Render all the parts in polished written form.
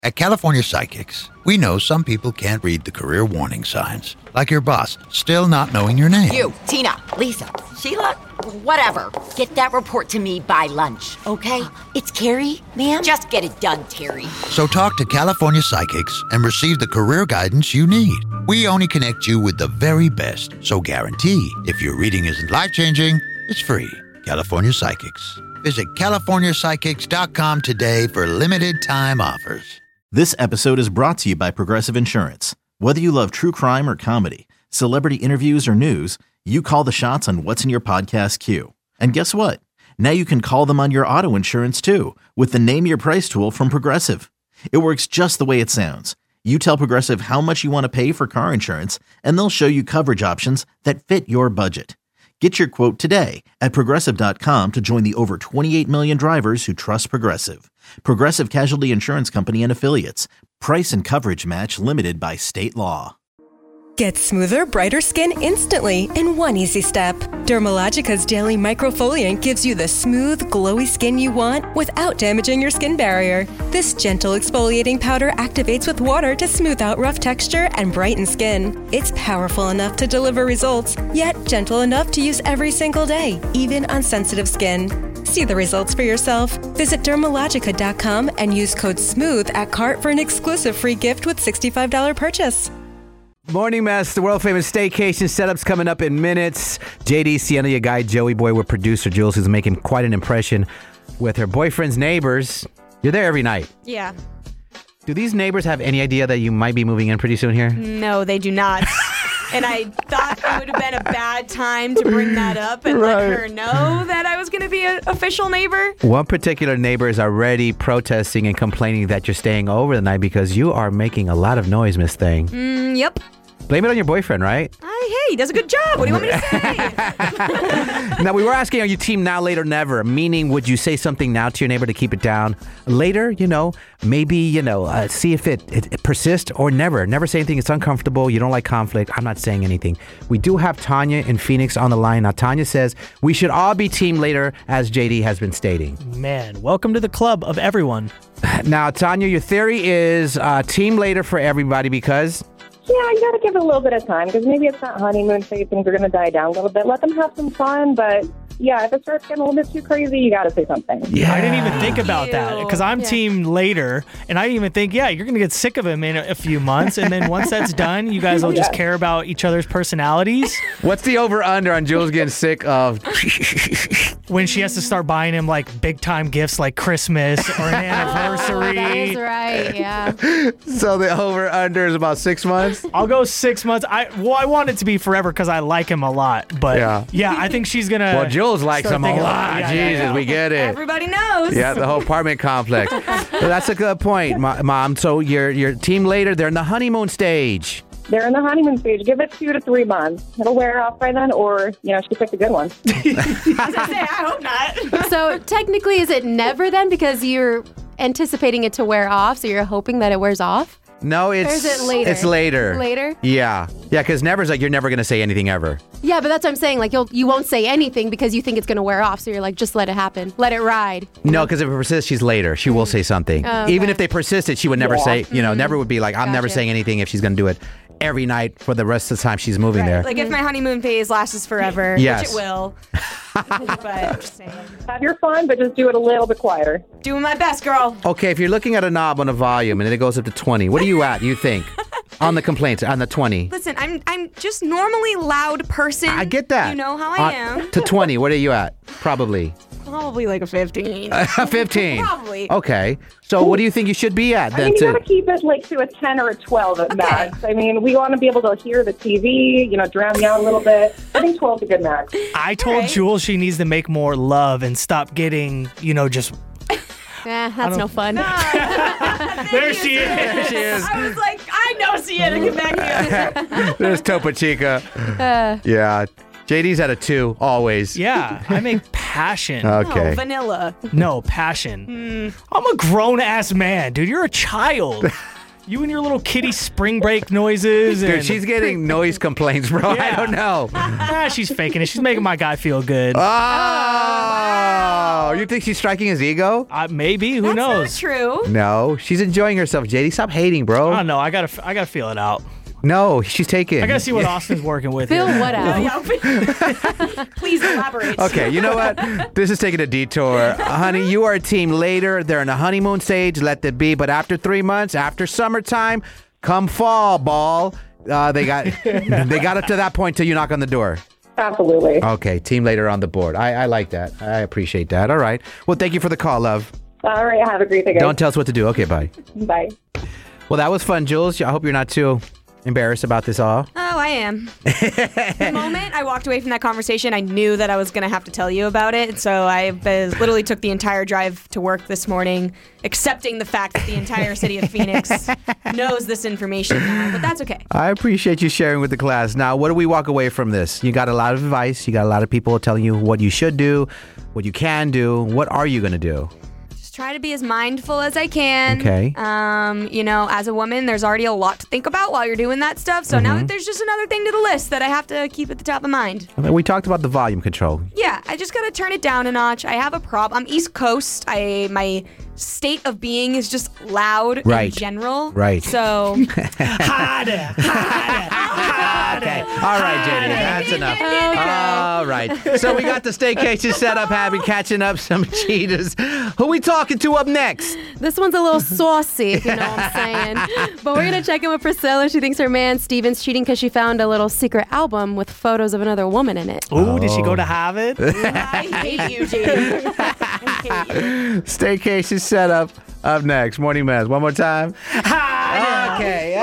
At California Psychics, we know some people can't read the career warning signs, like your boss still not knowing your name. You, Tina, Lisa, Sheila, whatever. Get that report to me by lunch, okay? It's Carrie, ma'am. Just get it done, Terry. So talk to California Psychics and receive the career guidance you need. We only connect you with the very best, so guarantee if your reading isn't life-changing, it's free. California Psychics. Visit CaliforniaPsychics.com today for limited time offers. This episode is brought to you by Progressive Insurance. Whether you love true crime or comedy, celebrity interviews or news, you call the shots on what's in your podcast queue. And guess what? Now you can call them on your auto insurance too with the Name Your Price tool from Progressive. It works just the way it sounds. You tell Progressive how much you want to pay for car insurance, and they'll show you coverage options that fit your budget. Get your quote today at Progressive.com to join the over 28 million drivers who trust Progressive. Progressive Casualty Insurance Company and Affiliates. Price and coverage match limited by state law. Get smoother, brighter skin instantly in one easy step. Dermalogica's Daily Microfoliant gives you the smooth, glowy skin you want without damaging your skin barrier. This gentle exfoliating powder activates with water to smooth out rough texture and brighten skin. It's powerful enough to deliver results, yet gentle enough to use every single day, even on sensitive skin. See the results for yourself. Visit Dermalogica.com and use code SMOOTH at cart for an exclusive free gift with $65 purchase. Morning Mess, the world-famous staycation setup's coming up in minutes. JD, Sienna, your guy, Joey Boy with producer Jules, who's making quite an impression with her boyfriend's neighbors. You're there every night. Yeah. Do these neighbors have any idea that you might be moving in pretty soon here? No, they do not. And I thought it would have been a bad time to bring that up and let her know that I was going to be an official neighbor. One particular neighbor is already protesting and complaining that you're staying over the night because you are making a lot of noise, Miss Thing. Yep. Blame it on your boyfriend, right? Hey, he does a good job. What do you want me to say? Now, we were asking, are you team now, later, never? Meaning, would you say something now to your neighbor to keep it down? Later, maybe, see if it persists, or never. Never say anything. It's uncomfortable. You don't like conflict. I'm not saying anything. We do have Tanya in Phoenix on the line. Now, Tanya says we should all be team later, as JD has been stating. Man, welcome to the club of everyone. Now, Tanya, your theory is team later for everybody because... Yeah, you got to give it a little bit of time because maybe it's not honeymoon phase. Things are going to die down a little bit. Let them have some fun, but yeah, if it starts getting a little bit too crazy, you got to say something. Yeah. I didn't even think about that because I'm team later, and I didn't even think, you're going to get sick of him in a few months, and then once that's done, you guys will just care about each other's personalities. What's the over-under on Jules getting sick of... when she has to start buying him like big-time gifts like Christmas or an anniversary. That is right, yeah. So the over-under is about 6 months? I'll go 6 months. I want it to be forever because I like him a lot. But yeah I think she's going to... Well, Jules likes him a lot. Jesus, we get it. Everybody knows. Yeah, the whole apartment complex. Well, that's a good point, Mom. So your team later, they're in the honeymoon stage. They're in the honeymoon stage. Give it 2 to 3 months. It'll wear off by then, or, she picked a good one. I hope not. So technically, is it never then because you're anticipating it to wear off, so you're hoping that it wears off? No, Or is it later? It's later. Later? Yeah, because never's like, you're never going to say anything ever. Yeah, but that's what I'm saying. Like, you won't say anything because you think it's going to wear off, so you're like, just let it happen. Let it ride. No, because if it persists, she's later. She will say something. Oh, okay. Even if they persisted, she would never say, never would be like, I'm never Gotcha. saying anything if she's going to do it every night for the rest of the time she's moving there. Like if my honeymoon phase lasts forever, Yes. which it will. But I'm just saying. Have your fun, but just do it a little bit quieter. Doing my best, girl. Okay, if you're looking at a knob on a volume and then it goes up to 20, what are you at, you think? On the complaints, on the 20. Listen, I'm just normally loud person. I get that. You know how I am. To 20, what are you at? Probably. Probably like a 15. 15. Probably. Okay. So what do you think you should be at then? You got to keep it like to a 10 or a 12 at max. I mean, we want to be able to hear the TV, drown me out a little bit. I think 12 is a good max. I told Jules she needs to make more love and stop getting, just... That's no fun. There she is. There she is. I was like, I know Sienna, get back here. There's Topo Chica. Yeah. JD's at a 2, always. Yeah, I make passion. Okay. No, vanilla. No, passion. I'm a grown-ass man, dude. You're a child. You and your little kitty spring break noises. Dude, and she's getting noise complaints, bro. Yeah. I don't know. She's faking it. She's making my guy feel good. Oh, you think she's striking his ego? Maybe. Who knows? That's not true. No, she's enjoying herself. JD, stop hating, bro. I don't know. I gotta feel it out. No, she's taking. I gotta see what Austin's working with. Feel here. what out? Please elaborate. Okay, you know what? This is taking a detour. Honey, you are a team later. They're in a honeymoon stage. Let it be. But after 3 months, after summertime, come fall, ball. They got up to that point till you knock on the door. Absolutely. Okay, team later on the board. I like that. I appreciate that. All right. Well, thank you for the call, love. All right. Have a great day, guys. Don't tell us what to do. Okay, bye. Bye. Well, that was fun, Jules. I hope you're not too embarrassed about this all. Oh, I am. The moment I walked away from that conversation, I knew that I was going to have to tell you about it. So I literally took the entire drive to work this morning, accepting the fact that the entire city of Phoenix knows this information now. But that's okay. I appreciate you sharing with the class. Now, what do we walk away from this? You got a lot of advice. You got a lot of people telling you what you should do, what you can do. What are you going to do? Try to be as mindful as I can. Okay. As a woman, there's already a lot to think about while you're doing that stuff. So now there's just another thing to the list that I have to keep at the top of mind. We talked about the volume control. Yeah, I just got to turn it down a notch. I have a problem. I'm East Coast. My state of being is just loud in general. Right. So. Harder. Okay. All right, JD. That's enough. All right. So we got the staycation set up, having catching up some cheaters. Who we talking to up next? This one's a little saucy, if you know what I'm saying. But we're going to check in with Priscilla. She thinks her man, Steven's, cheating because she found a little secret album with photos of another woman in it. Ooh, did she go to Harvard? I hate you, JD. I hate you. Staycation set up next. Morning Mess. One more time. Okay.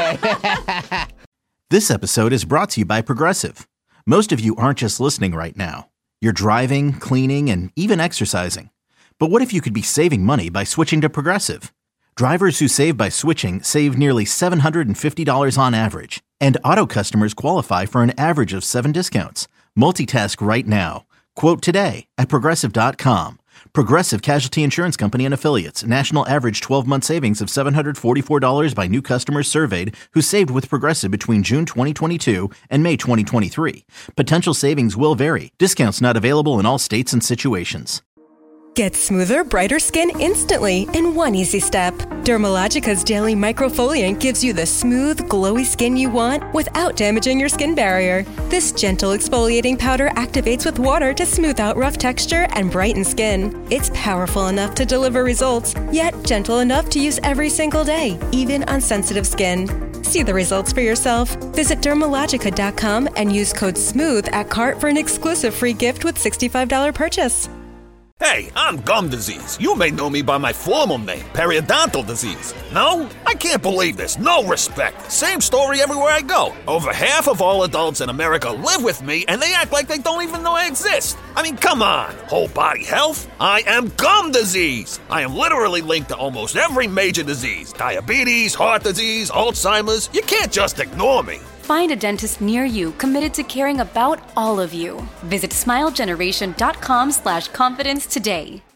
This episode is brought to you by Progressive. Most of you aren't just listening right now. You're driving, cleaning, and even exercising. But what if you could be saving money by switching to Progressive? Drivers who save by switching save nearly $750 on average. And auto customers qualify for an average of 7 discounts. Multitask right now. Quote today at Progressive.com. Progressive Casualty Insurance Company and Affiliates. National average 12-month savings of $744 by new customers surveyed who saved with Progressive between June 2022 and May 2023. Potential savings will vary. Discounts not available in all states and situations. Get smoother, brighter skin instantly in one easy step. Dermalogica's Daily Microfoliant gives you the smooth, glowy skin you want without damaging your skin barrier. This gentle exfoliating powder activates with water to smooth out rough texture and brighten skin. It's powerful enough to deliver results, yet gentle enough to use every single day, even on sensitive skin. See the results for yourself. Visit Dermalogica.com and use code SMOOTH at cart for an exclusive free gift with $65 purchase. Hey, I'm gum disease. You may know me by my formal name, periodontal disease. No? I can't believe this. No respect. Same story everywhere I go. Over half of all adults in America live with me, and they act like they don't even know I exist. I mean, come on. Whole body health? I am gum disease. I am literally linked to almost every major disease. Diabetes, heart disease, Alzheimer's. You can't just ignore me. Find a dentist near you committed to caring about all of you. Visit smilegeneration.com/confidence today.